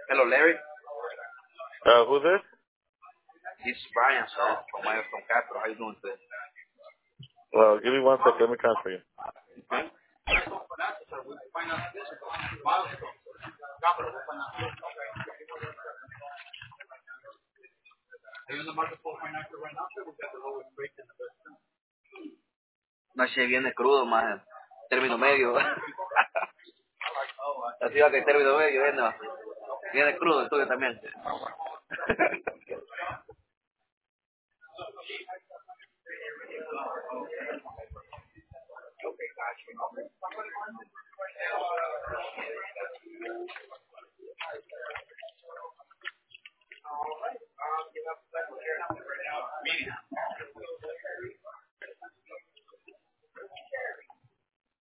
Hello, Larry. Who's this? This is Brian, sir, from Milestone Capital. How you doing today? Well, give me 1 second. Let me transfer you. Okay. No, si viene crudo, más término medio. Así va que término medio viene crudo el tuyo también.